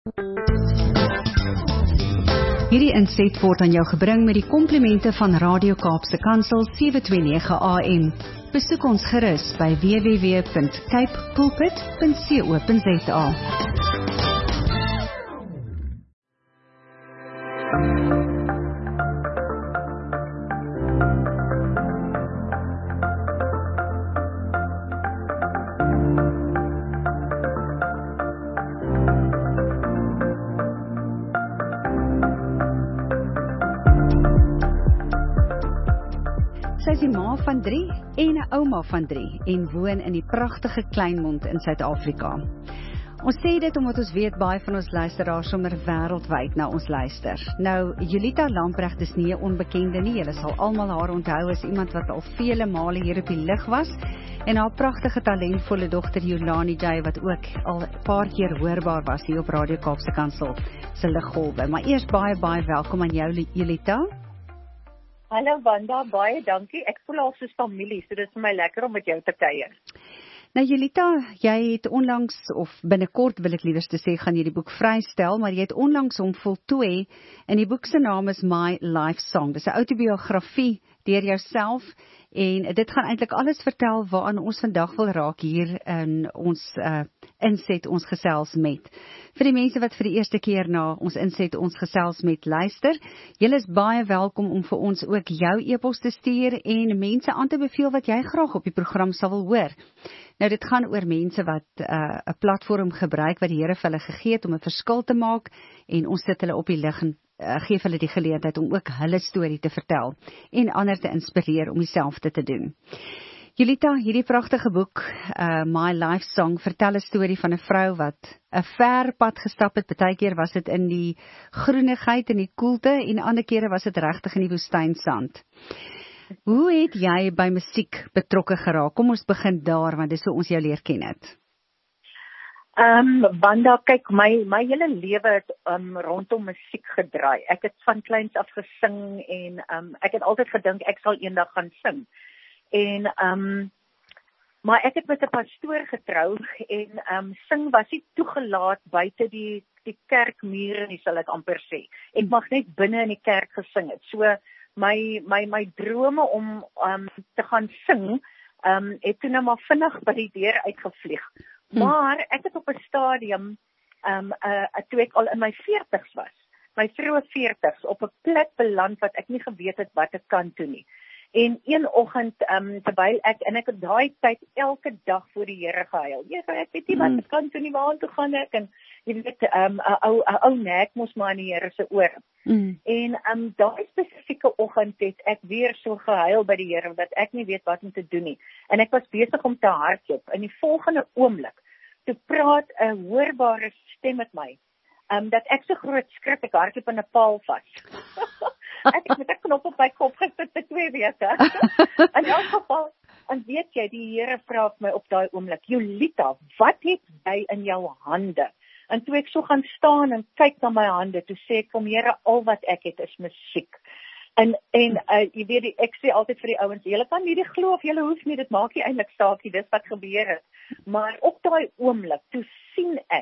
Hierdie inset word aan jou gebring met die komplimente van Radio Kaapse Kansel 729 AM. Besoek ons gerus by www.capepulpit.co.za. Sy is die ma van 3 en 'n ouma van 3 en woon in die pragtige Kleinmond in Suid-Afrika. Ons sê dit omdat ons weet baie van ons luisteraars sommer wêreldwyd na ons luister. Nou, Julita Lamprecht is nie 'n onbekende nie. Julle sal almal haar onthou as iemand wat al vele male hier op die lig was en haar pragtige talentvolle dogter Yolani J wat ook al 'n paar keer hoorbaar was hier op Radio Kaapse Kansel se liggolwe. Maar eers baie welkom aan jou, Julita. Hallo Wanda, baie dankie. Ek voel al soos familie, so dit is vir my lekker om met jou te kuier. Nou Julita, jy het onlangs, of binnekort wil ek liewers te sê, gaan jy die boek vrystel, maar jy het onlangs hom voltooi en die boek se naam is My Life Song. Dis 'n outobiografie deur jouself en dit gaan eintlik alles vertel waaraan ons vandag wil raak hier in ons inset ons gesels met. Vir die mense wat vir die eerste keer na ons inset ons gesels met luister, julle is baie welkom om vir ons ook jou e-pos te stuur en mense aan te beveel wat jy graag op die program sal wil hoor. Nou dit gaan oor mense wat 'n platform gebruik wat die Here vir hulle gegee het om 'n verskil te maak en ons sit hulle op die lig en gee hulle die geleentheid om ook hulle storie te vertel en ander te inspireer om dieselfde te doen. Julita, hierdie pragtige boek, My Life Song, vertel 'n storie van 'n vrou wat 'n ver pad gestap het. Partykeer was dit in die groenigheid en die koelte en ander kere was dit regtig in die woestynsand. Hoe het jy by musiek betrokke geraak? Kom ons begin daar, want dis hoe ons jou leer ken het. Wanda, kyk, my hele lewe het rondom musiek gedraai. Ek het van kleins af gesing en ek het altyd gedink ek sal eendag gaan sing. En maar ek het met 'n pastoor getrou en sing was nie toegelaat buite die kerkmure nie, sal ek amper sê. Ek mag net binne in die kerk gesing het. So my drome om te gaan sing het toe nou maar vinnig by die deur uitgevlieg. Maar ek het op 'n stadium toe ek al in my 40's was, my vroeë 40's, op 'n plek beland wat ek nie geweet het wat ek kan doen nie. En een oggend terwyl ek het daai tyd elke dag voor die Here gehuil. Here, ek weet nie wat ek kan doen nie, waartoe gaan ek? En jy weet 'n ou nek mos maar in die Here se oor. En daai spesifieke oggend het ek weer so gehuil by die Here dat ek nie weet wat om te doen nie. En ek was besig om te hardloop. In die volgende oomblik toe praat 'n hoorbare stem met my. Dat ek so groot skrik, ek hardloop in 'n paal vas. Ek het met 'n knop op my kop gesit vir 2 weke. In elk geval, en weet jy, die Here vra my op daai oomblik, Julita, wat het jy in jou hande? En toe ek so gaan staan en kyk na my hande, toe sê ek, kom Here, al wat ek het is musiek. En jy weet, ek sê altyd vir die ouens, julle kan nie glo of julle hoef nie, dit maak nie eintlik saak nie, dis wat gebeur het. Maar op daai oomblik, toe sien ek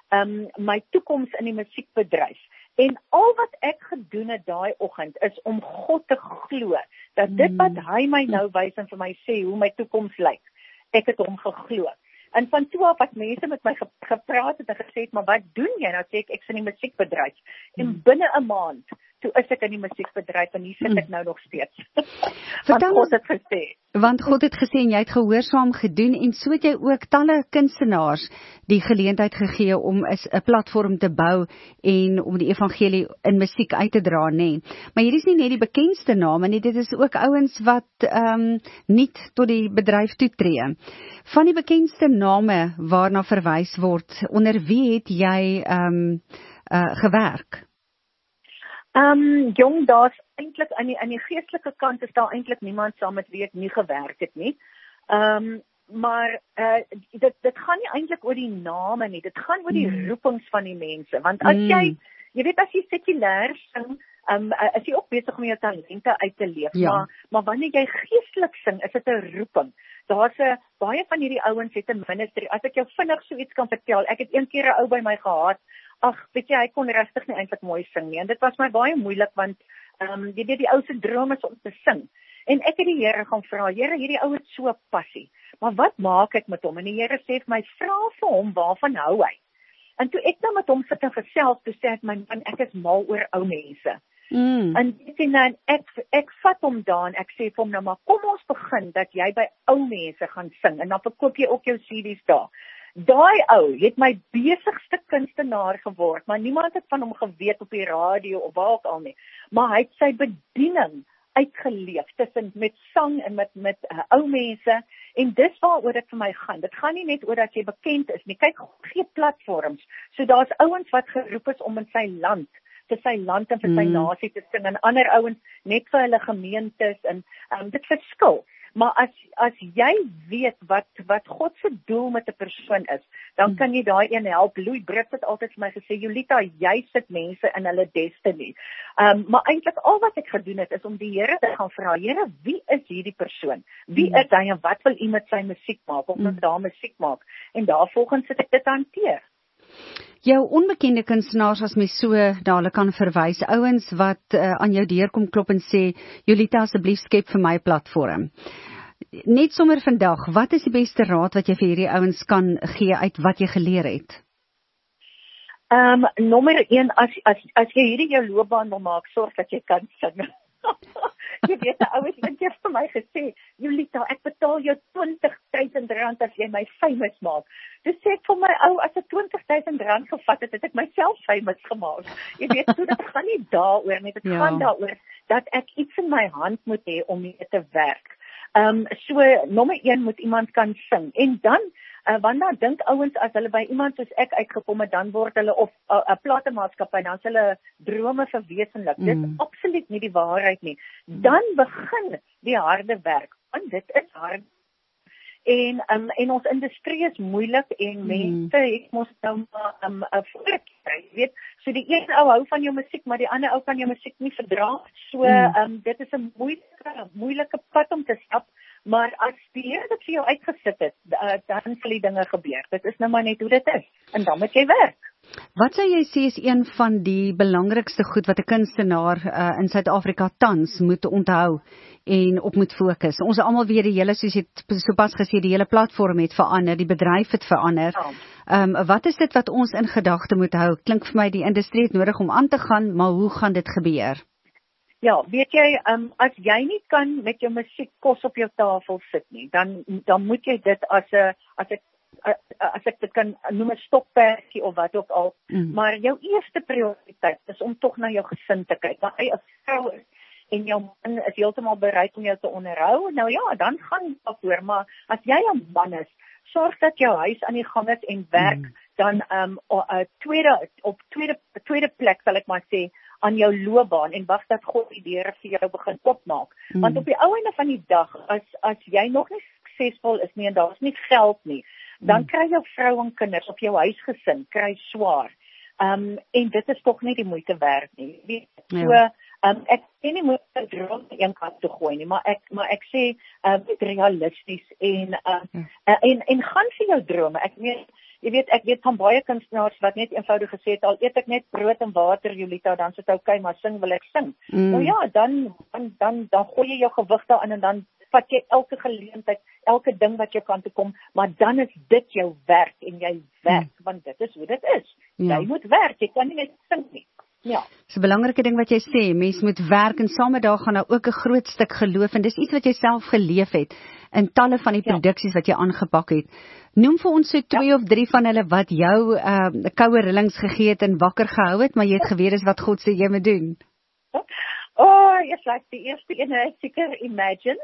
my toekoms in die musiekbedryf. En al wat ek gedoen het daai oggend is om God te glo, dat dit wat hy my nou wys en vir my sê hoe my toekoms lyk, ek het hom geglo. En van toe af wat mense met my gepraat het en gesê het, maar wat doen jy? Nou sê ek is in die musiekbedryf. En binne 'n maand, toe is ek in die musiekbedryf en hier sit ek nou nog steeds. Want God het gesê. Want God het gesê en jy het gehoorsaam gedoen en so het jy ook talle kunstenaars die geleentheid gegee om 'n platform te bou en om die evangelie in musiek uit te dra, nê. Maar hier is nie net die bekendste name nie, dit is ook ouens wat nuut tot die bedryf toetree. Van die bekendste name waarna verwys word, onder wie het jy gewerk? Jong, daar's eintlik aan die geestelike kant is daar eintlik niemand saam met wie ek nie gewerk het nie. Maar dit gaan nie eintlik oor die name nie, dit gaan oor die roepings van die mense. Want as jy weet as jy sekulêr sing, is jy ook besig om jou talente uit te leef. Ja. Maar wanneer jy geestelik sing, is dit 'n roeping. Daar's baie van hierdie ouens het 'n ministry. As ek jou vinnig so iets kan vertel, ek het een keer 'n ou by my gehad. ag, weet jy, hy kon regtig nie eintlik mooi sing nie. En dit was my baie moeilik want jy weet die ou se droom is om te sing. En ek het die Here gaan vra, Here, hierdie ou het so passie. Maar wat maak ek met hom? En die Here sê vir my, vra vir hom waarvan hou hy. En toe ek nou met hom sit en gesels, toe sê ek my man, ek is mal oor ou mense. En ek vat hom daar en ek sê vir hom nou maar, kom ons begin dat jy by ou mense gaan sing en dan verkoop jy ook jou CD's daar. Daai ou het my besigste kunstenaar geword, maar niemand het van hom geweet op die radio of waar ook al nie. Maar hy het sy bediening uitgeleef tussen met sang en met ou mense en dis waaroor dit vir my gaan. Dit gaan nie net oor dat jy bekend is nie. Kyk, God gee platforms. So daar's ouens wat geroep is om in sy land en vir sy nasie te sing en ander ouens net vir hulle gemeentes en dit verskil. Maar as jy weet wat God se doel met 'n persoon is, dan kan jy daai een help. Louis Brits het altyd vir my gesê, Julita, jy sit mense in hulle destiny. Maar eintlik al wat ek gedoen het is om die Here te gaan vra, Here, wie is hierdie persoon? Wie is hy en wat wil U met sy musiek maak? Of met daar musiek maak? En daarvolgens het ek dit hanteer. Jou onbekende kunstenaars as mens so na hulle kan verwys, ouens wat aan jou deur kom klop en sê, Julita, asseblief skep vir my 'n platform. Net sommer vandag, wat is die beste raad wat jy vir hierdie ouens kan gee uit wat jy geleer het? Nommer 1, as jy hierdie jou loopbaan wil maak, sorg dat jy kan sing. Jy weet, 'n ou het eendag vir my gesê, Julita, ek betaal jou R20,000 as jy my famous maak. Dis sê ek vir my ou, as ek R20,000 gevat het, het ek myself famous gemaak. Jy weet, so dit gaan nie daaroor nie, dit gaan daaroor dat ek iets in my hand moet hê om mee te werk. So, nommer 1 moet iemand kan sing. En dan, want dan dink ouens, as hulle by iemand soos ek uitgekom het, dan word hulle of 'n platemaatskappy, dan is hulle drome verwesenlik. Dit is absoluut nie die waarheid nie. Dan begin die harde werk, want dit is hard. En ons industrie is moeilik en mense het mos nou maar 'n voorkeur, jy weet. So die een ou hou van jou musiek, maar die ander ou kan jou musiek nie verdra. So dit is 'n moeilike pad om te stap, maar as die Here dit vir jou uitgesit het, dan sal die dinge gebeur. Dit is nou maar net hoe dit is en dan moet jy werk. Wat sou jy sê is een van die belangrikste goed wat 'n kunstenaar in Suid-Afrika tans moet onthou en op moet fokus? Ons almal weet die hele, soos jy sopas gesê, die hele platform het verander, die bedryf het verander. Wat is dit wat ons in gedagte moet hou? Klink vir my die industrie het nodig om aan te gaan, maar hoe gaan dit gebeur? Ja, weet jy, as jy nie kan met jou musiek kos op jou tafel sit nie, dan moet jy dit as ek dit kan noem 'n stokperdjie of wat ook al, maar jou eerste prioriteit is om tog na jou gesin te kyk. Want jy as vrou is en jou man is heeltemal bereid om jou te onderhou, nou ja, dan gaan daarvoor, maar as jy 'n man is, sorg dat jou huis aan die gang is en werk, dan op tweede plek sal ek maar sê, aan jou loopbaan en wag dat God die deure vir jou begin oopmaak. Want op die ou einde van die dag, as jy nog nie suksesvol is nie en daar's nie geld nie, dan kry jou vrou en kinders of jou huisgesin kry swaar. En dit is tog nie die moeite werd nie. So, ek sê nie moet jy droom aan een kant toe gooi nie, maar ek sê realisties en gaan vir jou drome. Ek weet van baie kunstenaars wat net eenvoudig gesê het, al eet ek net brood en water, Julita, dan sit okay, maar sing wil ek sing. Nou ja, dan gooi jy jou gewig daarin en dan vat jy elke geleentheid, elke ding wat jou kant toe kom, maar dan is dit jou werk en jy werk, want dit is hoe dit is. Jy moet werk, jy kan nie net sing nie. Ja. Dis 'n belangrike ding wat jy sê, mens moet werk en saam met daar gaan nou ook 'n groot stuk geloof en dis iets wat jy self geleef het in talle van die produksies wat jy aangepak het. Noem vir ons so 2 of 3 van hulle wat jou koue rillings gegee het en wakker gehou het, maar jy het geweet is wat God sê jy moet doen. Yes, like die eerste ene is seker Imagine.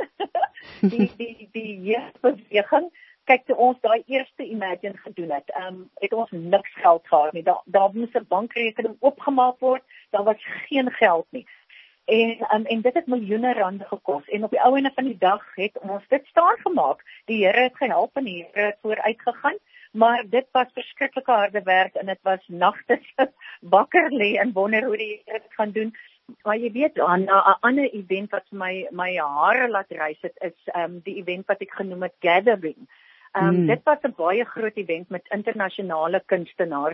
die jeugdbeweging. Kyk, toe ons daai eerste Imagine gedoen het ons niks geld gehad nie. Daar moes 'n bankrekening oopgemaak word, daar was geen geld nie. En dit het miljoene rande gekos. En op die ou einde van die dag het ons dit staan gemaak. Die Here het gehelp en die Here het vooruit gegaan. Maar dit was verskriklike harde werk en dit was nagte wakker lê en wonder hoe die Here dit gaan doen. Maar jy weet, 'n ander event wat my hare laat reis het, is die event wat ek genoem het Gathering. Dit was 'n baie groot event met internasionale kunstenaars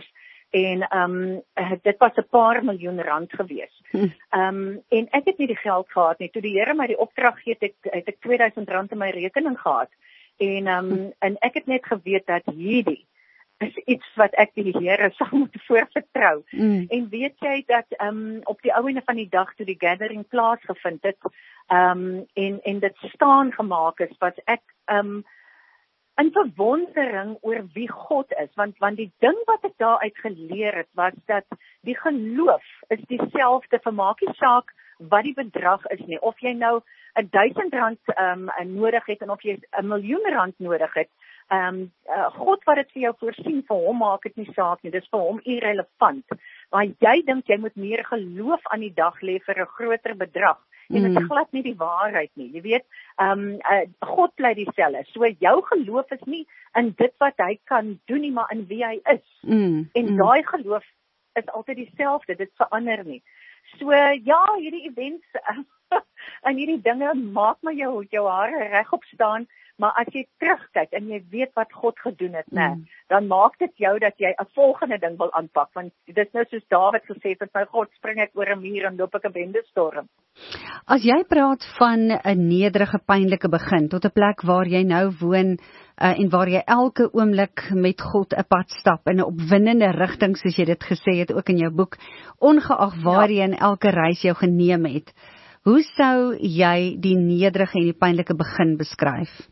En dit was 'n paar miljoen rand gewees. En ek het nie die geld gehad nie. Toe die Here my die opdrag gee, het ek R2000 in my rekening gehad. En ek het net geweet dat hierdie is iets wat ek die Here sal moet voorvertrou. En weet jy dat op die ou ende van die dag toe die gathering plaasgevind het, en dit staan gemaak is, wat ek in verwondering oor wie God is, want die ding wat ek daaruit geleer het, was dat die geloof is dieselfde, vir maak nie saak wat die bedrag is nie, of jy nou R1000 nodig het, en of jy R1 miljoen nodig het, God wat dit vir jou voorsien, vir hom maak het nie saak nie, dis vir hom irrelevant, maar jy dink jy moet meer geloof aan die dag lê vir 'n groter bedrag, en dit is glad nie die waarheid nie, jy weet, God bly dieselfde, so jou geloof is nie in dit wat hy kan doen nie, maar in wie hy is, en daai geloof is altyd dieselfde, dit verander nie. So ja, hierdie events en hierdie dinge maak my jou hare regop staan, maar as jy terugkyk en jy weet wat God gedoen het, dan maak dit jou dat jy 'n volgende ding wil aanpak, want dit is nou soos Dawid gesê het, my God, spring ek oor 'n muur en loop ek 'n bendestorm. As jy praat van 'n nederige, pynlike begin tot 'n plek waar jy nou woon en waar jy elke oomblik met God 'n pad stap in 'n opwindende rigting, soos jy dit gesê het ook in jou boek, ongeag waarheen elke reis jou geneem het, hoe sou jy die nederige en die pynlike begin beskryf?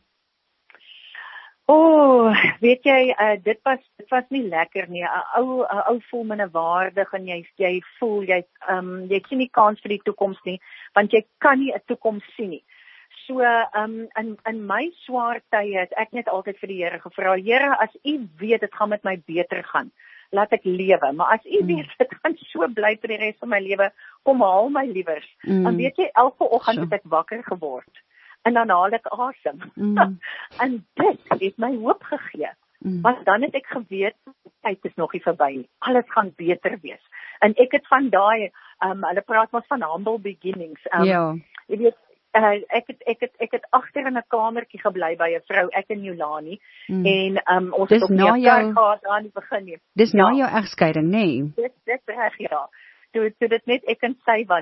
Weet jy, dit was nie lekker nie. 'n ou voel minderwaardig en jy voel jy sien nie kans vir die toekoms nie, want jy kan nie 'n toekoms sien nie. So in my swaar tye het ek net altyd vir die Here gevra, Here, as U weet dit gaan met my beter gaan, laat ek lewe, maar as U weet dit gaan so bly vir die res van my lewe, kom haal my liewers. Dan weet jy, elke oggend het ek wakker geword. En dan haal ek asem. En dit het my hoop gegee. Want dan het ek geweet, tyd is nog nie verby nie. Alles gaan beter wees. En ek het van daai, hulle praat mos van humble beginnings. Jy weet, ek het agter in 'n kamertjie gebly by 'n vrou, ek en Jolani, en ons het op die kerk gehad aan die begin nie. Dis na jou egskeiding, nê? Dis reg, ja. Toe dit net ek en sy was,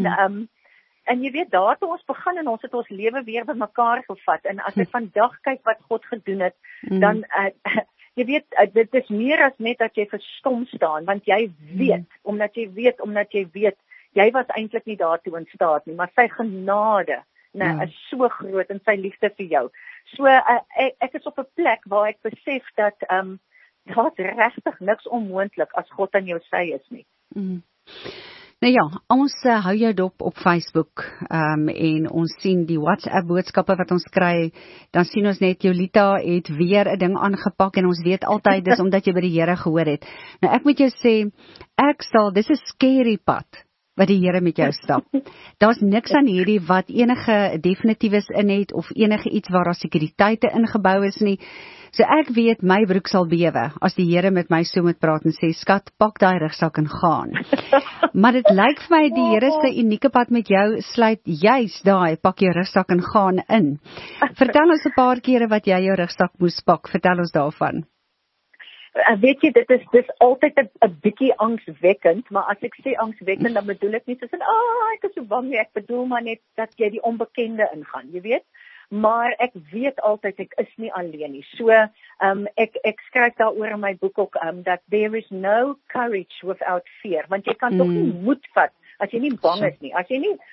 en jy weet, daar het ons begin en ons het ons lewe weer bymekaar gevat, en as ek vandag kyk wat God gedoen het, dan, jy weet, dit is meer as net dat jy verstom staan, want jy weet, omdat jy weet, jy was eintlik nie daartoe in staat nie, maar sy genade, is so groot, en sy liefde vir jou. So, ek is op 'n plek waar ek besef dat, daar's regtig niks onmoontlik as God aan jou sy is nie. Nou ja, ons hou jou dop op Facebook en ons sien die WhatsApp boodskappe wat ons kry, dan sien ons net Jolita het weer 'n ding aangepak en ons weet altyd dis omdat jy by die Here gehoor het. Nou ek moet jou sê, dis 'n scary pad wat die Here met jou stap. Daar's niks aan hierdie wat enige definitiefs in het of enige iets waar daar sekuriteite ingebou is nie. So ek weet my broek sal bewe as die Here met my so moet praat en sê, skat, pak daai rugsak en gaan. Maar dit lyk vir my die Here se unieke pad met jou sluit juis daai pak jou rugsak en gaan in. Vertel ons 'n paar kere wat jy jou rugsak moes pak. Vertel ons daarvan. Weet jy, dit is altyd 'n bietjie angswekkend, maar as ek sê angswekkend, dan bedoel ek nie soos ek is so bang nie, ek bedoel maar net dat jy die onbekende ingaan, jy weet. Maar ek weet altyd ek is nie alleen nie. So ek skryf daaroor in my boek ook dat there is no courage without fear, want jy kan tog nie moed vat as jy nie bang is nie. As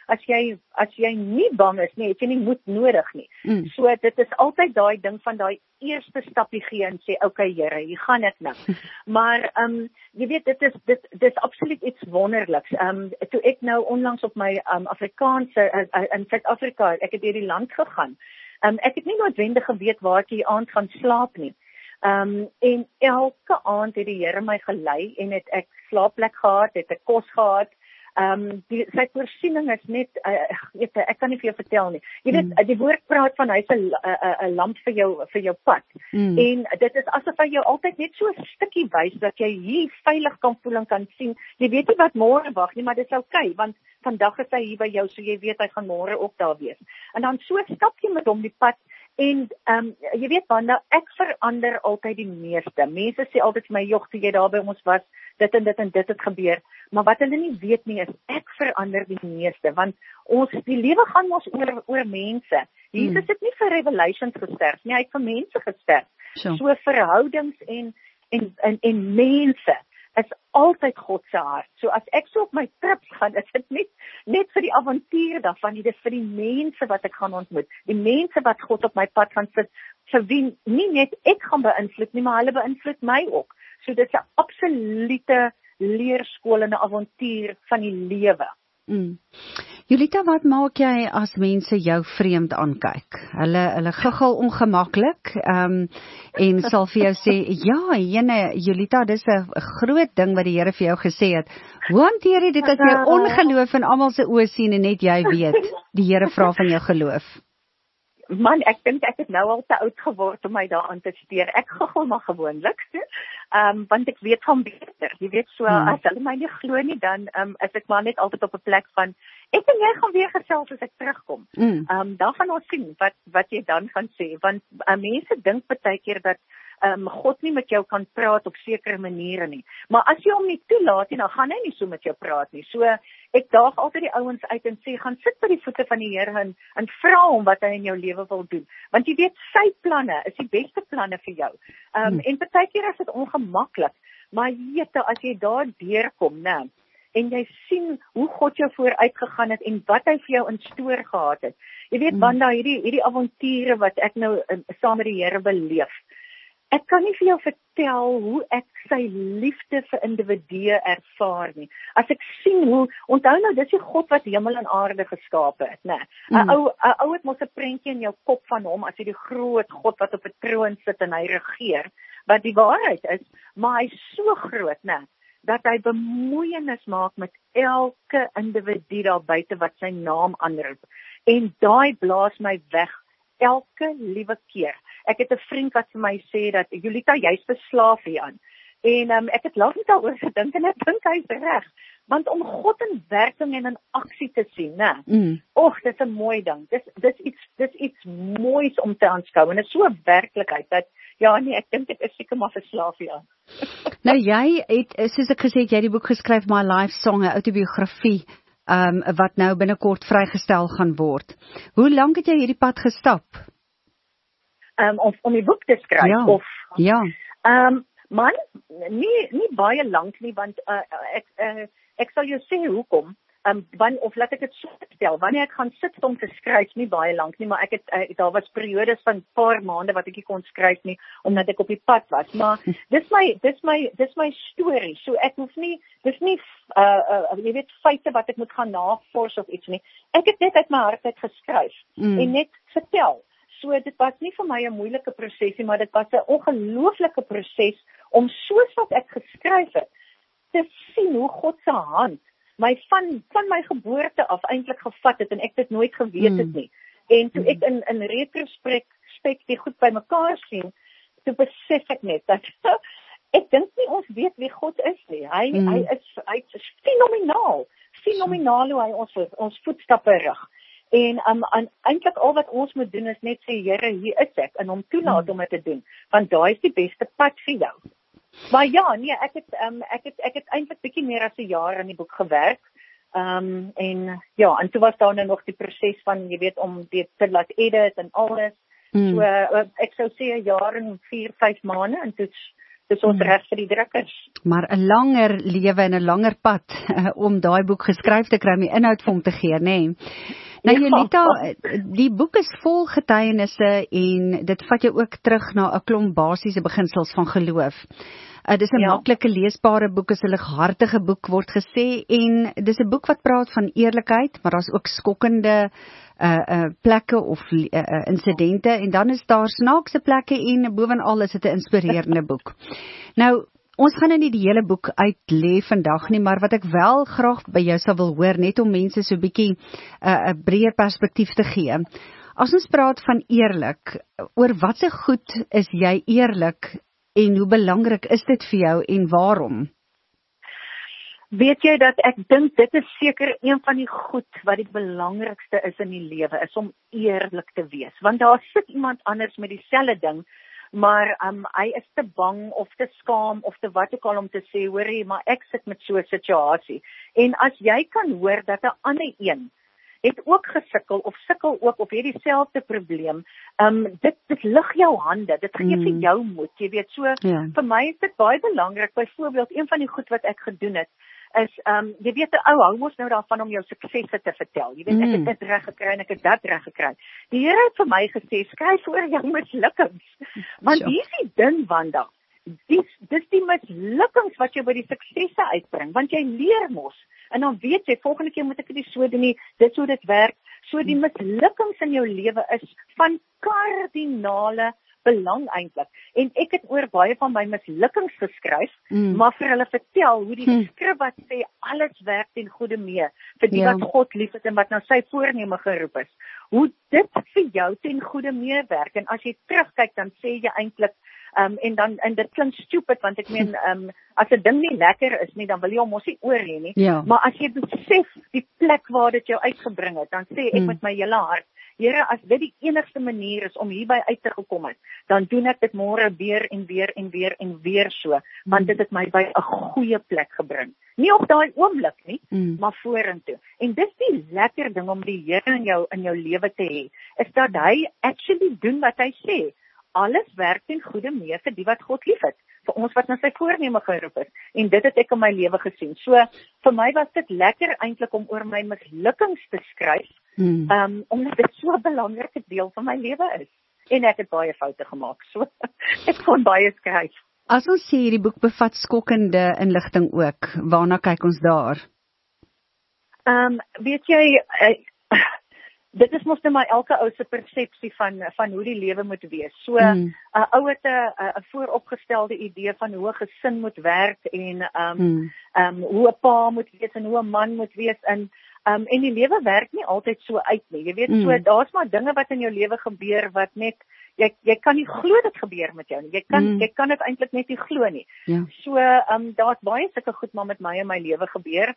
jy nie bang is nie, het jy nie moed nodig nie. So dit is altyd daai ding van daai eerste stappie gee en sê, okay Here, hier gaan ek nou. Maar jy weet, dit is absoluut iets wonderliks. Toe ek nou onlangs op my Afrikaanse in Suid-Afrika, ek het deur die land gegaan. Ek het nie noodwendig geweet waar ek die aand gaan slaap nie. En elke aand het die Here my gelei en het ek slaapplek gehad, het ek kos gehad. Sy voorsiening is net, ek kan nie vir jou vertel nie. Jy weet, die woord praat van hy is 'n lamp vir jou pad. En dit is asof hy jou altyd net so 'n stukkie wys dat jy hier veilig kan voel en kan sien. Jy weet nie wat môre wag nie, maar dit is okay, want vandag is hy hier by jou, so jy weet hy gaan môre ook daar wees. En dan so stap jy met hom die pad. En jy weet Wanda, ek verander altyd die meeste. Mense sê altyd vir my, "Jog, toe jy daar by ons was, dit en dit en dit het gebeur, maar wat hulle nie weet nie is, ek verander die meeste, want die lewe gaan ons oor mense. Jesus het nie vir Revelations gesterf nie, hy het vir mense gesterf. So verhoudings en mense is altyd God se hart. So as ek so op my trips gaan, is dit net vir die avontuur daarvan, dit is vir die mense wat ek gaan ontmoet, die mense wat God op my pad gaan sit, vir wie nie net ek gaan beïnvloed nie, maar hulle beïnvloed my ook. So dit is 'n absolute leerskool en 'n avontuur van die lewe. Julita, wat maak jy as mense jou vreemd aankyk? Hulle giggel ongemaklik en sal vir jou sê, ja, Julita, dis 'n groot ding wat die Here vir jou gesê het. Hoe hanteer jy dit as jy ongeloof in almal se oë sien en net jy weet, die Here vra van jou geloof? Man, ek dink ek het nou al te oud geword om my daaraan te steur. Ek giggel maar gewoonlik, want ek weet van beter. Jy weet so, as hulle my nie glo nie, dan is ek maar net altyd op 'n plek van, ek en jy gaan weer gesels as ek terugkom. Dan gaan ons sien wat jy dan gaan sê, want mense dink baie keer dat God nie met jou kan praat op sekere maniere nie. Maar as jy hom nie toelaat nie, dan gaan hy nie so met jou praat nie. So, ek daag altyd die ouens uit en sê, gaan sit by die voete van die Here en vra hom wat hy in jou lewe wil doen. Want jy weet, sy planne is die beste planne vir jou. En baie keer is dit ongemaklik, maar jete, as jy daar deurkom, né, en jy sien hoe God jou vooruit gegaan het en wat hy vir jou in stoor gehad het. Jy weet, Wanda, hierdie avonture wat ek nou saam met die Here beleef, ek kan nie vir jou vertel hoe ek sy liefde vir individue ervaar nie. As ek sien onthou nou, dis die God wat hemel en aarde geskape het, né? 'n ou het mos 'n prentjie in jou kop van hom as hy die groot God wat op 'n troon sit en hy regeer. Wat die waarheid is, maar hy's so groot, né, dat hy bemoeienis maak met elke individu daar buite wat sy naam aanroep. En daai blaas my weg elke liewe keer. Ek het 'n vriend wat vir my sê dat, Julita, jy's verslaaf hieraan. En ek het lank daaroor gedink en ek dink hy's reg. Want om God in werking en in aksie te sien, né? Dis 'n mooi ding. Dis iets moois om te aanskou. En dit is so 'n werklikheid dat, ja nee, ek dink dit is seker maar verslaaf hieraan. Nou jy het, soos ek gesê het, jy die boek geskryf, My Life Song, 'n autobiografie, wat nou binnekort vrygestel gaan word. Hoe lank het jy hierdie pad gestap? Om die boek te skryf, Ja. Man, nie baie lank nie, want ek sal jou sê hoekom, of laat ek dit so stel, wanneer ek gaan sit om te skryf, nie baie lank nie, maar daar was periodes van paar maande wat ek nie kon skryf nie, omdat ek op die pad was, maar dis my storie, so ek hoef nie, dis nie, jy weet, feite wat ek moet gaan navors of iets nie, ek het net uit my hart uit geskryf, en net vertel. So dit was nie vir my 'n moeilike proses nie, maar dit was 'n ongelooflike proses om soos wat ek geskryf het, te sien hoe God se hand my van my geboorte af eintlik gevat het en ek dit nooit geweet het nie. En toe ek in retrospek die goed bymekaar sien, toe besef ek net dat ek dink nie ons weet wie God is nie. Hy is fenomenaal hoe hy ons voetstappe rig. En eintlik al wat ons moet doen is net sê, Here, hier is ek, en hom toelaat om dit te doen, want daai is die beste pad vir jou. Maar ja, nee, ek het eintlik bietjie meer as 'n jaar aan die boek gewerk, en toe was daar nou nog die proses van, jy weet, om dit te laat edit en alles, so ek sou sê 'n jaar en 4-5 maande, en dis ons reg vir die drukkers. Maar 'n langer lewe en 'n langer pad om daai boek geskryf te kry, om die inhoud vir hom te gee, nê? Nou Julita, die boek is vol getuienisse en dit vat jou ook terug na 'n klomp basiese beginsels van geloof. Dis 'n maklike leesbare boek, is 'n lighartige boek word gesê, en dis 'n boek wat praat van eerlikheid, maar daar's ook skokkende plekke of insidente, en dan is daar snaakse plekke, en bovenal is dit 'n inspirerende boek. Nou, ons gaan nie die hele boek uitlê vandag nie, maar wat ek wel graag by jou sal wil hoor, net om mense so 'n bietjie 'n breër perspektief te gee. As ons praat van eerlik, oor watse goed is jy eerlik en hoe belangrik is dit vir jou en waarom? Weet jy dat ek dink dit is seker een van die goed wat die belangrikste is in die lewe, is om eerlik te wees. Want daar sit iemand anders met dieselfde ding maar hy is te bang of te skaam of te wat ook al om te sê, hoorie, maar ek sit met so 'n situasie. En as jy kan hoor dat 'n ander een het ook gesukkel of sukkel ook of het dieselfde probleem, dit lig jou hande, dit gee vir jou moed, jy weet, so, vir my is dit baie belangrik, byvoorbeeld, een van die goed wat ek gedoen het, is, jy weet, 'n ou hou mos nou daarvan om jou suksesse te vertel, jy weet, ek het dit reg gekry en ek het dat reg gekry. Die Here het vir my gesê, skryf oor jou mislukkings, want hier is die ding, Wanda, dis die mislukkings wat jou by die suksesse uitbring, want jy leer mos, en dan weet jy, volgende keer moet ek dit so doen nie, dit hoe dit werk, so die mislukkings in jou lewe is van kardinale belang eintlik, en ek het oor baie van my mislukkings geskryf, maar vir hulle vertel hoe die skrif wat sê, alles werk ten goeie mee, vir die wat God lief het en wat na sy voorneme geroep is, hoe dit vir jou ten goeie mee werk, en as jy terugkyk, dan sê jy eintlik, en dit klink stupid, want ek meen, as 'n ding nie lekker is nie, dan wil jy hom mos nie oor hê nie, maar as jy besef die plek waar dit jou uitgebring het, dan sê ek met my hele hart, Here, as dit die enigste manier is om hierby uit te gekom het, dan doen ek dit môre weer en weer en weer en weer so, want dit het my by 'n goeie plek gebring. Nie op daai oomblik nie, maar vorentoe. En dis die lekker ding om die Here in jou lewe te hê, is dat hy actually doen wat hy sê. Alles werk ten goeie mee vir die wat God liefhet, vir ons wat na sy voorneme geroep is. En dit het ek in my lewe gesien. So, vir my was dit lekker eintlik om oor my mislukkings te skryf, omdat dit so 'n belangrike deel van my lewe is. En ek het baie foute gemaak, so ek kon baie skryf. As ons sê hierdie boek bevat skokkende inligting ook, waarna kyk ons daar? Weet jy, dit is mos net maar elke ou se persepsie van hoe die lewe moet wees. So, 'n ou het 'n vooropgestelde idee van hoe 'n gesin moet werk en hoe 'n pa moet wees en hoe 'n man moet wees en die lewe werk nie altyd so uit nie. Jy weet, so daar's maar dinge wat in jou lewe gebeur wat net jy kan nie glo dit gebeur met jou nie. Jy kan dit eintlik net nie glo nie. So, daar's baie sulke goed maar met my in my lewe gebeur.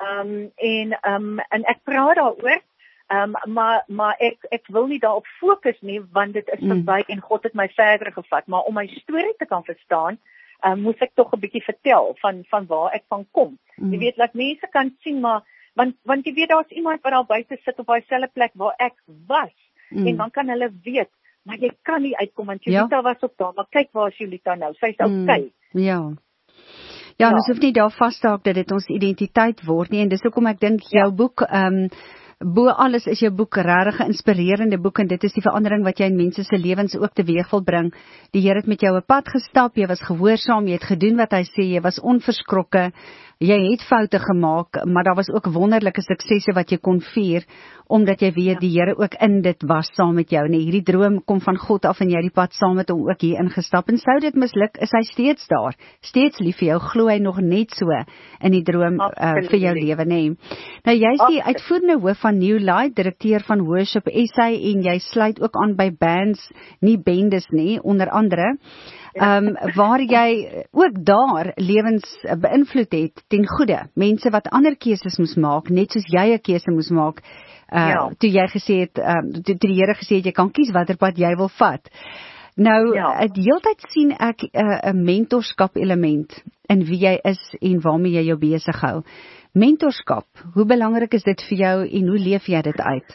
En ek praat daaroor. Maar ek wil nie daarop fokus nie, want dit is verby en God het my verder gevat. Maar om my storie te kan verstaan, moes ek tog 'n bietjie vertel van waar ek van kom. Jy weet, dat mense kan sien, maar want jy weet, daar's iemand wat daar buite sit op daai selfde plek waar ek was, en dan kan hulle weet, maar jy kan nie uitkom, want Julita was op daar, maar kyk waar is Julita nou, sy's okay. Ja, ons hoef nie daar vasstaak dat dit ons identiteit word nie, en dis hoekom ek dink jou boek, bo alles is jou boek regtig 'n inspirerende boek, en dit is die verandering wat jy in mense se lewens ook teweeg wil bring. Die Here het met jou 'n pad gestap, jy was gehoorsaam, jy het gedoen wat hy sê, jy was onverskrokke, jy het foute gemaak, maar daar was ook wonderlike suksesse wat jy kon vier, omdat jy weet die Here ook in dit was saam met jou. Nee, hierdie droom kom van God af en jy het die pad saam met hom ook hier ingestap, en sou dit misluk, is hy steeds daar, steeds lief vir jou, glo hy nog net so in die droom vir jou lewe, nee. Nou jy is die uitvoerende hoof van New Light, direkteur van Worship SA, en jy sluit ook aan by bands, nie bendes nie, onder andere, waar jy ook daar lewens beïnvloed het ten goeie, mense wat ander keuses moes maak, net soos jy 'n keuse moes maak, toe jy gesê het, toe die Here gesê het, jy kan kies watter pad jy wil vat. Nou, die hele tyd sien ek 'n mentorskap element in wie jy is en waarmee jy jou besig hou. Mentorskap, hoe belangrik is dit vir jou en hoe leef jy dit uit?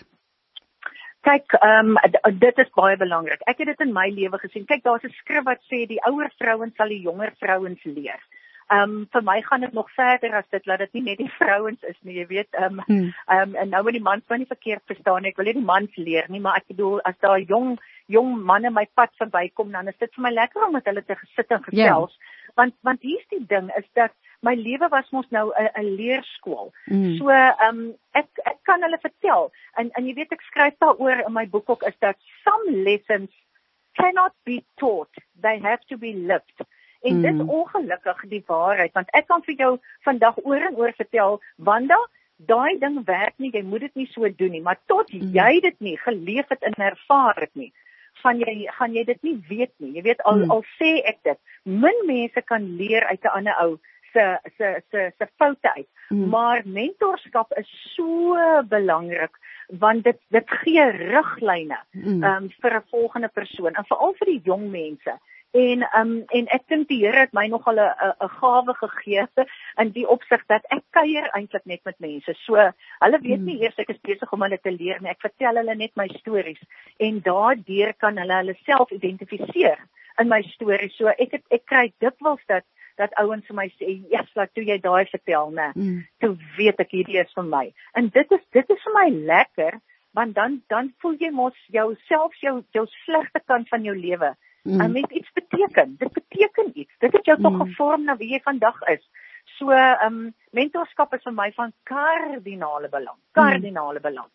Kyk, dit is baie belangrik. Ek het dit in my lewe gesien. Kyk, daar's 'n skrif wat sê die ouer vrouens sal die jonger vrouens leer. Vir my gaan dit nog verder as dit, laat dit nie net die vrouens is nie, jy weet. En nou moet die mans maar nie verkeerd verstaan nie. Ek wil nie die mans leer nie, maar ek bedoel, as daar jong manne my pad verbykom, dan is dit vir my lekker om met hulle te sit en gesels. Want hier's die ding, is dat my lewe was mos nou 'n leerskool. So, ek kan hulle vertel, en jy weet, ek skryf daaroor in my boek ook, is dat some lessons cannot be taught, they have to be lived. En dit is ongelukkig die waarheid, want ek kan vir jou vandag oor en oor vertel, Wanda, daai ding werk nie, jy moet dit nie so doen nie, maar tot jy dit nie geleef het en ervaar het nie, gaan jy dit nie weet nie. Jy weet, al sê ek dit, min mense kan leer uit 'n ander ou se foute uit. Maar mentorskap is so belangrik, want dit gee riglyne vir 'n volgende persoon en veral vir die jong mense. En ek dink die Here het my nogal 'n gawe gegee in die opsig dat ek kuier eintlik net met mense. So hulle weet nie eers ek is besig om hulle te leer nie. Ek vertel hulle net my stories en daardeur kan hulle self identifiseer in my stories. So ek kry dikwels dat ouens vir my sê, "Yes, laat toe jy daai vertel, né? Toe weet ek hierdie is vir my." En dit is vir my lekker, want dan voel jy mos jouself jou slegte kant van jou lewe met iets beteken. Dit beteken iets. Dit het jou toch gevorm na wie jy vandag is. So mentorskap is vir my van kardinale belang.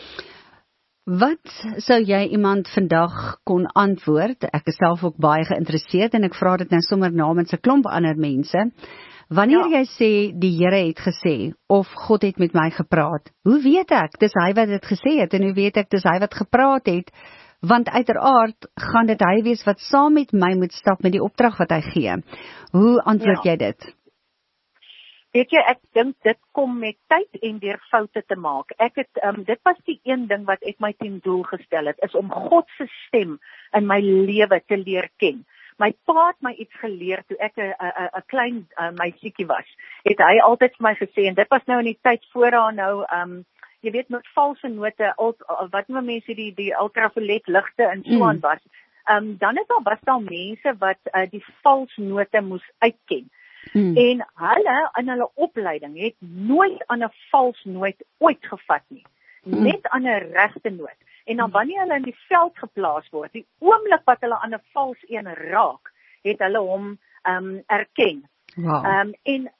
Wat sou jy iemand vandag kon antwoord? Ek is self ook baie geïnteresseerd en ek vra dit nou sommer namens 'n klomp ander mense. Wanneer jy sê die Here het gesê of God het met my gepraat, hoe weet ek dis hy wat dit gesê het en hoe weet ek dis hy wat gepraat het? Want uiteraard gaan dit hy wees wat saam met my moet stap met die opdrag wat hy gee. Hoe antwoord jy dit? Weet jy, ek dink dit kom met tyd en deur foute te maak. Dit was die een ding wat ek my ten doel gestel het, is om God se stem in my lewe te leer ken. My pa het my iets geleer toe ek 'n klein meisietjie was. Het hy altyd vir my gesê, en dit was nou in die tyd voor daar nou jy weet met valse note, wat noem mense die ultraviolet ligte en so aan was. Dan was daar mense wat die valse note moes uitken. En hulle in hulle opleiding het nooit aan 'n vals noot ooit gevat nie. Net aan 'n regte noot. En dan wanneer hulle in die veld geplaas word, die oomblik wat hulle aan 'n vals een raak, het hulle hom erken. Wow. En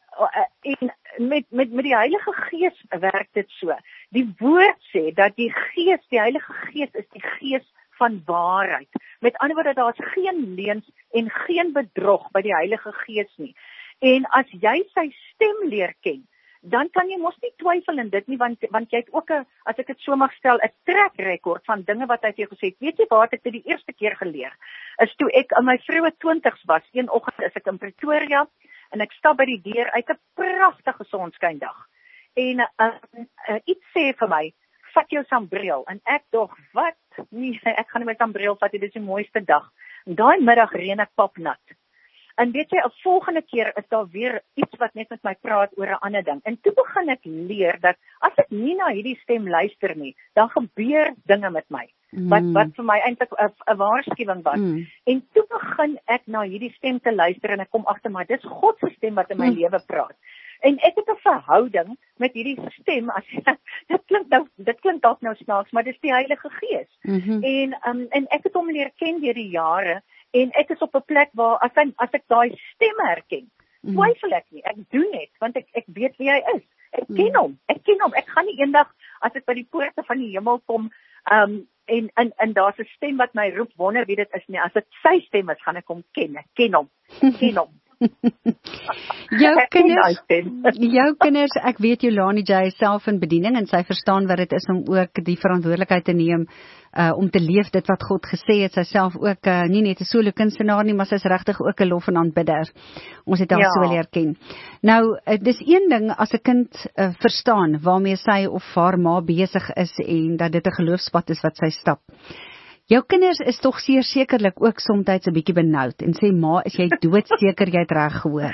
met die Heilige Gees werk dit so. Die woord sê dat die Heilige Gees is die Gees van waarheid. Met ander woorde, daar is geen leuns en geen bedrog by die Heilige Gees nie. En as jy sy stem leer ken, dan kan jy mos nie twyfel in dit nie, want jy het ook as ek dit so mag stel, 'n track record van dinge wat hy vir jou gesê het. Weet jy waar ek dit die eerste keer geleer? Is toe ek in my vroeë 20's was. Een oggend is ek in Pretoria en ek stap by die deur uit 'n pragtige sonskyndag. En iets sê vir my, vat jou sambreel. En ek dog, wat? Nee, ek gaan nie my sambreel vat, dit is die mooiste dag. En daai middag reën ek papnat. En weet jy, 'n volgende keer is daar weer iets wat net met my praat oor 'n ander ding. En toe begin ek leer dat as ek nie na hierdie stem luister nie, dan gebeur dinge met my. Wat vir my eintlik 'n waarskuwing was. En toe begin ek na hierdie stem te luister en ek kom agter maar dis God se stem wat in my lewe praat. En ek het 'n verhouding met hierdie stem, dit klink dalk nou snaaks, maar dis die Heilige Gees. En ek het hom leer ken deur die jare. En ek is op 'n plek waar as ek daai stem herken, twyfel ek nie. Ek doen net want ek weet wie hy is. Ek ken hom. Ek gaan nie eendag as ek by die poorte van die hemel kom en daar's 'n stem wat my roep, wonder wie dit is nie. As dit sy stem is, gaan ek hom ken. Ek ken hom. Jou kinders, ek weet Jolani J is self in bediening en sy verstaan wat dit is om ook die verantwoordelikheid te neem om te leef dit wat God gesê het. Sy self ook nie net 'n solo kunstenaar nie, maar sy is regtig ook 'n lof en aanbidder. Ons het haar so leer ken. Nou, dis een ding as 'n kind verstaan waarmee sy of haar ma besig is en dat dit 'n geloofspad is wat sy stap. Jou kinders is tog sekerlik ook soms 'n bietjie benoud en sê, ma, is jy doodseker jy het reg gehoor?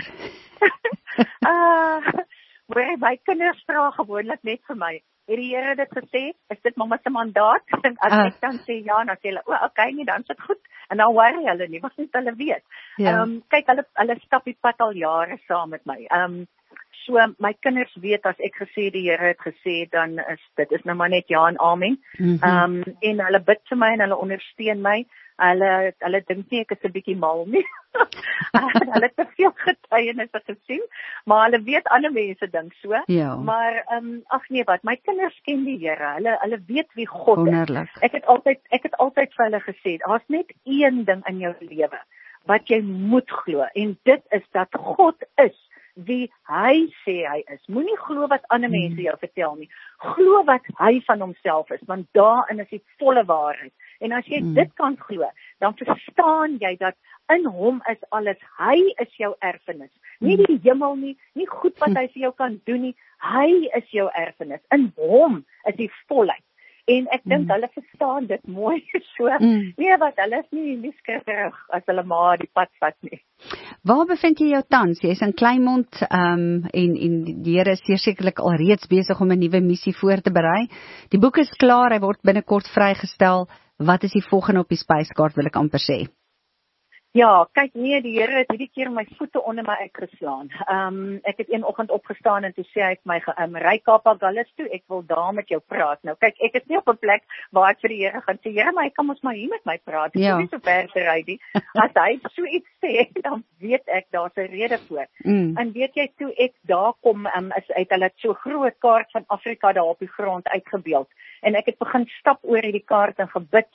My kinders vra gewoonlik net vir my, het die Here dit gesê? Is dit mamma se mandaat? En as ek dan sê ja, dan sê hulle, okay, nie, dan is dit goed. En dan worry hulle nie, want hulle weet. Kyk, hulle stap die pad al jare saam met my. So my kinders weet as ek gesê die Here het gesê, dan is nou maar net ja en amen. En hulle bid vir my en hulle ondersteun my. Hulle dink nie ek is 'n bietjie mal nie. Hulle het te veel getuienisse gesien, maar hulle weet ander mense dink so. Ja. Maar ag nee, wat, my kinders ken die Here. Hulle weet wie God Wonderlik. is. Ek het altyd vir hulle gesê, daar's net een ding in jou lewe wat jy moet glo, en dit is dat God is wie hy sê hy is. Moenie glo wat ander mense jou vertel nie. Glo wat hy van homself is, want daarin is die volle waarheid. En as jy dit kan glo, dan verstaan jy dat in hom is alles. Hy is jou erfenis. Nie die hemel nie, nie goed wat hy vir jou kan doen nie. Hy is jou erfenis. In hom is die volheid. En ek dink hulle verstaan dit mooi so. Nee, wat hulle is nie skrikkerig as hulle maar die pad vat nie. Waar bevind jy jou tans? Jy is in Kleinmond en die Here is sekerlik al reeds besig om 'n nuwe missie voor te berei. Die boek is klaar, hy word binnekort vrygestel. Wat is die volgende op die spyskaart, wil ek amper sê? Ja, kyk nee, die Here het hierdie keer my voete onder my uitgeslaan. Ek het een oggend opgestaan en toe sê hy my ry Kaap Agulhas toe, ek wil daar met jou praat. Nou kyk, ek is nie op 'n plek waar ek vir die Here gaan sê, Here, maar hy kan ons maar hier met my praat. Ek hoef nie so ver te ry nie. As hy so iets sê, dan weet ek daar's 'n rede voor. En weet jy, toe ek daar kom, is uit hulle so groot kaart van Afrika daar op die grond uitgebeeld. En ek het begin stap oor hierdie kaart en gebid.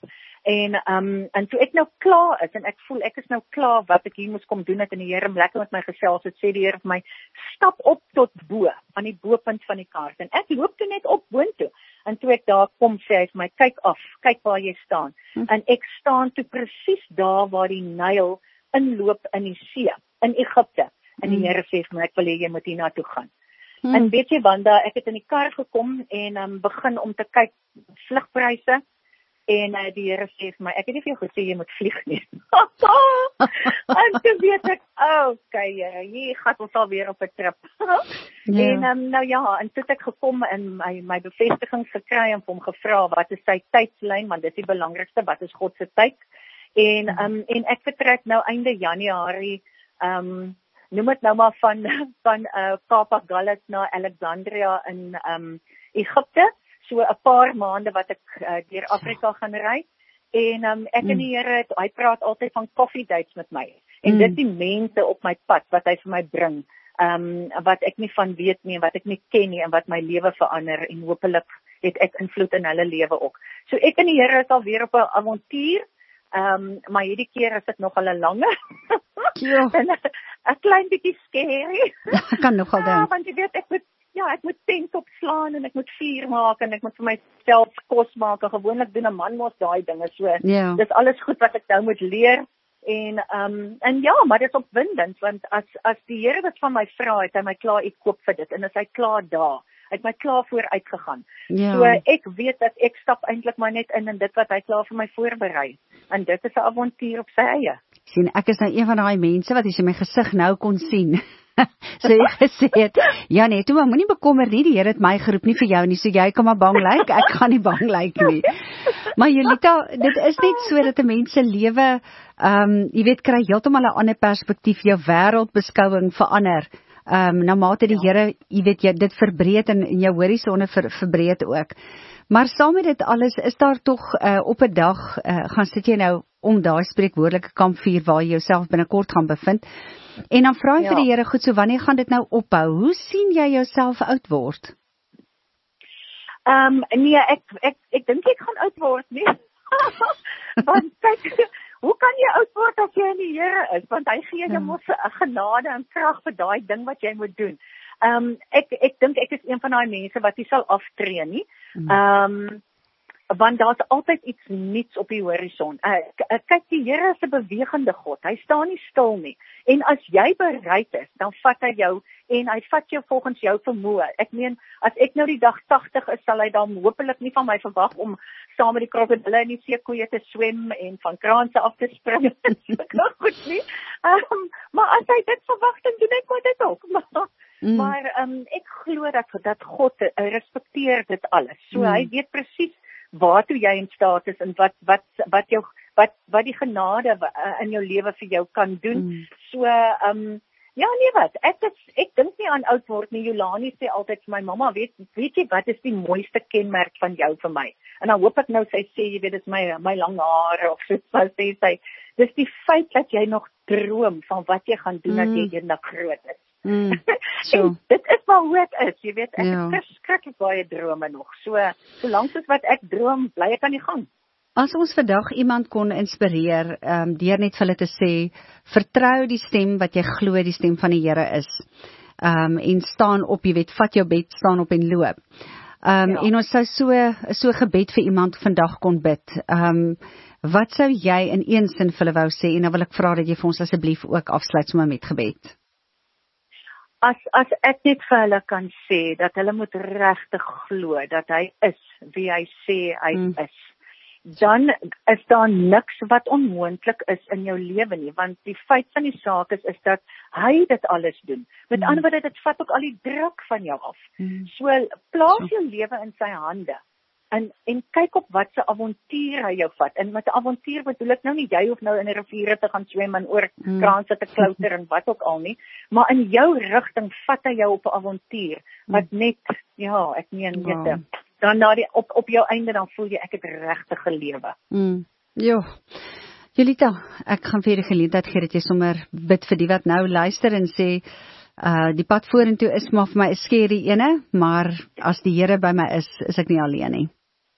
En toe ek nou klaar is, en ek voel ek is nou klaar wat ek hier moes kom doen het, en die Here lekker met my gesels het, sê die Here vir my, stap op tot bo, aan die bopunt van die kaart, en ek loop toe net op boontoe, en toe ek daar kom, sê hy vir my, kyk af, kyk waar jy staan, en ek staan toe presies daar waar die Nyl inloop in die see, in Egipte, en die Here sê vir my, ek wil hê jy moet hier na toe gaan. En weet jy, Wanda, ek het in die kar gekom, en begin om te kyk, vlugpryse, en die Here sê vir my, ek het nie vir jou gesê jy moet vlieg nie. En toe weet ek, okay, hier gaan ons alweer op 'n trip. En nou ja, en toe het ek gekom en my bevestigings gekry en vir hom gevra, wat is sy tydslyn, want dit is die belangrikste, wat is God se tyd? En ek vertrek nou einde Januarie, noem dit nou maar van Kaap Agulhas na Alexandria in Egipte, so 'n paar maande wat ek deur Afrika gaan ry. En ek en die Here, hy praat altyd van coffee dates met my. En dit die mense op my pad wat hy vir my bring, wat ek nie van weet nie, wat ek nie ken nie, en wat my lewe verander, en hopelik het ek invloed in hulle lewe ook. So ek en die Here is alweer op 'n avontuur, maar hierdie keer is dit nogal 'n lange. En 'n klein bietjie scary. Kan nogal dink. Want jy weet, ek moet tent opslaan en ek moet vuur maak en ek moet vir myself kos maak. En gewoonlik doen 'n man mos daai dinge so. Dis alles goed wat ek nou moet leer. En ja, maar dit is opwindend, want as die Here dit van my vra, het hy my klaar uitkoop vir dit, en is hy klaar daar. Hy het my klaar vooruit gegaan. So ek weet dat ek stap eintlik maar net in dit wat hy klaar vir my voorberei. En dit is 'n avontuur op sy eie. Sien, ek is nou een van daai mense wat as jy my gesig nou kon sien. So jy gesê het, ja nee, toe maar moenie bekommer nie, die Here het my geroep nie vir jou nie, so jy kan maar bang lyk, ek gaan nie bang lyk nie. Maar Jolita, dit is net so dat 'n mens se lewe, jy weet, kry heeltemal 'n ander perspektief, jou wêreldbeskouing verander. Nou mate die Here, jy weet, dit verbreed en jou horisonne verbreed ook. Maar saam met dit alles, is daar tog op 'n dag, gaan sit jy nou om daai spreekwoordelike kampvuur waar jy jouself binnekort gaan bevind, en dan vra jy vir die Here, goed, so wanneer gaan dit nou ophou? Hoe sien jy jouself oud word? Nee, ek dink ek gaan oud word nie. Want kyk, hoe kan jy oud word as jy in die Here is? Want hy gee jou mos 'n genade en krag vir daai ding wat jy moet doen. Ek dink ek is een van daai mense wat nie sal aftree nie. Want daar's altyd iets nuuts op die horison. Kyk, die Here is 'n bewegende God. Hy staan nie stil nie. En as jy bereid is, dan vat hy jou, en hy vat jou volgens jou vermoë. Ek meen, as ek nou die dag 80 is, sal hy dan hopelik nie van my verwag om saam met die krokodille en die seekoeie te swem en van kraanse af te spring. Goed nie. Maar as hy dit verwag, dan doen ek maar dit ook. Maar ek glo dat God respekteer dit alles. So hy weet presies waartoe jy in staat is en wat die genade in jou lewe vir jou kan doen. So ja, nee wat, ek dink nie aan oud word nie. Jolani sê altyd vir my, mamma, weet jy wat is die mooiste kenmerk van jou vir my? En dan hoop ek nou sy sê, jy weet, dis my lang hare of so, sê sy, dis die feit dat jy nog droom van wat jy gaan doen as jy eendag groot is. En dit is maar hoe ek is, jy weet, ek het verskriklik baie drome nog. Solank soos wat ek droom, bly ek aan die gang. As ons vandag iemand kon inspireer, deur net vir hulle te sê, vertrou die stem wat jy glo die stem van die Here is, en staan op, jy weet, vat jou bed, staan op en loop. En ons sou so gebed vir iemand vandag kon bid. Wat sou jy in een sin vir hulle wou sê, en dan wil ek vra dat jy vir ons asseblief ook afsluit sommer met gebed. as ek net vir hulle kan sê, dat hulle moet regtig glo, dat hy is wie hy sê hy is, dan is daar niks wat onmoontlik is in jou lewe nie, want die feit van die saak is dat hy dit alles doen. Met ander woorde, dit vat ook al die druk van jou af. So, plaas jou lewe in sy hande, en kyk op wat se avontuur hy jou vat. En met 'n avontuur bedoel ek nou nie, jy hoef nou in 'n riviere te gaan swem en oor kraanse te klouter en wat ook al nie, maar in jou rigting vat hy jou op 'n avontuur, wat net, ja, ek meen, weet dan op jou einde, dan voel jy, ek het regtig gelewe. Jo, Julita, ek gaan vir die geleentheid gee dat jy sommer bid vir die wat nou luister en sê, die pad vorentoe is maar vir my 'n skerry ene, maar as die Here by my is ek nie alleen nie.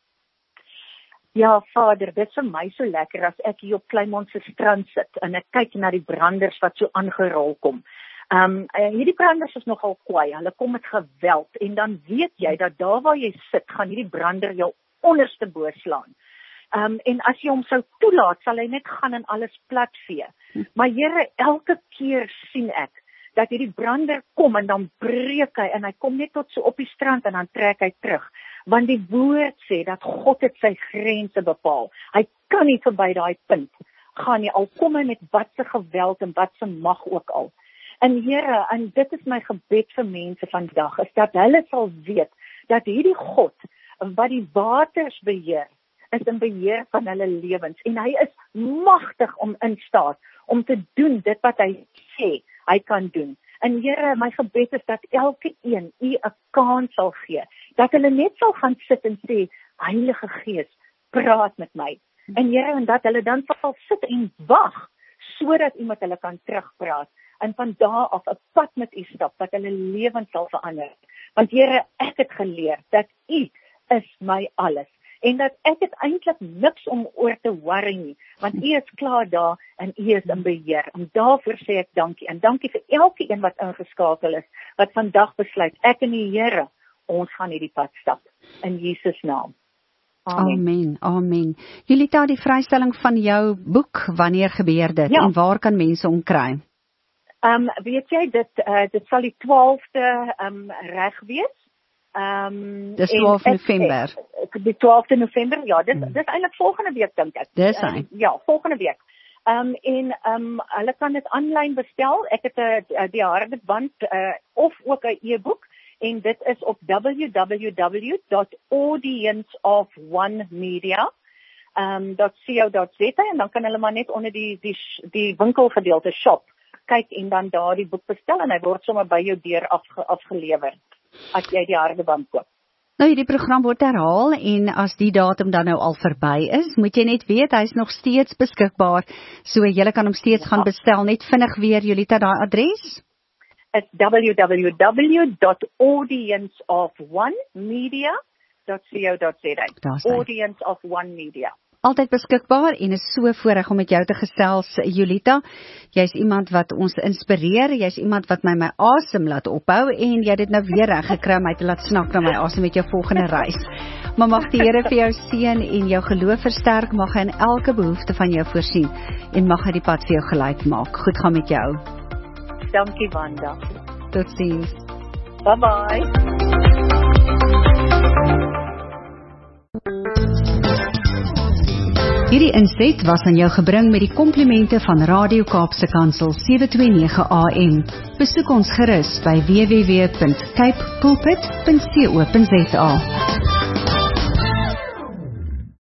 Ja, Vader, dit is vir my so lekker as ek hier op Kleinmond se strand sit en ek kyk na die branders wat so aangerol kom. Hierdie branders is nogal kwaai, hulle kom met geweld, en dan weet jy dat daar waar jy sit, gaan hierdie brander jou onderste bo slaan. En as jy hom sou toelaat, sal hy net gaan en alles platvee. Maar Here, elke keer sien ek, dat hierdie brander kom en dan breek hy, en hy kom net tot so op die strand en dan trek hy terug. Want die woord sê dat God het sy grense bepaal. Hy kan nie verby daai punt gaan nie, al kom hy met wat se geweld en wat se mag ook al. En Here, en dit is my gebed vir mense vandag, is dat hulle sal weet, dat hierdie God, wat die waters beheer, is in beheer van hulle lewens, en hy is magtig om in staat, om te doen dit wat hy sê, hy kan doen. En Here, my gebed is dat elke een u 'n kans sal gee, dat hulle net sal gaan sit en sê, Heilige Gees, praat met my. En Here, en dat hulle dan sal sit en wag, sodat u met hulle kan terugpraat, en van daar af 'n pad met u stap, dat hulle lewens sal verander. Want Here, ek het geleer, dat u is my alles, en dat ek het eintlik niks om oor te worry nie, want u is klaar daar, en u is in beheer, en daarvoor sê ek dankie, en dankie vir elke een wat ingeskakel is, wat vandag besluit, ek en die Here, ons gaan hierdie pad stap, in Jesus naam. Amen, amen. Julita, die vrystelling van jou boek, wanneer gebeur dit, en waar kan mense hom kry? Weet jy, dit sal die 12de reg wees. Dis 12 November. Die 12de November, ja, dis eintlik volgende week, dink ek. Dis hy. Ja, volgende week. Hulle kan dit aanlyn bestel. Ek het die harde band of ook 'n e-boek, en dit is op www.audienceofonemedia.co.za, en dan kan hulle maar net onder die winkelgedeelte shop kyk en dan daar die boek bestel, en hy word sommer by jou deur afgelewer as jy die harde band koop. Nou, hierdie program word herhaal, en as die datum dan nou al verby is, moet jy net weet, hy is nog steeds beskikbaar, so jy kan hom steeds gaan bestel. Net vinnig weer, Julita, daai adres? It's www.audienceofonemedia.co.za. Audience of One Media. Altyd beskikbaar, en is so voorreg om met jou te gesels, Julita. Jy's iemand wat ons inspireer, jy's iemand wat my asem laat ophou, en jy het dit nou weer reg gekry om my te laat snak na my asem met jou volgende reis. Maar mag die Here vir jou seën en jou geloof versterk, mag hy in elke behoefte van jou voorsien, en mag hy die pad vir jou gelyk maak. Goed gaan met jou. Dankie, Wanda. Totsiens. Bye-bye. Hierdie inset was aan jou gebring met die komplimente van Radio Kaapse Kansel 729 AM. Besoek ons gerus by www.cape pulpit.co.za.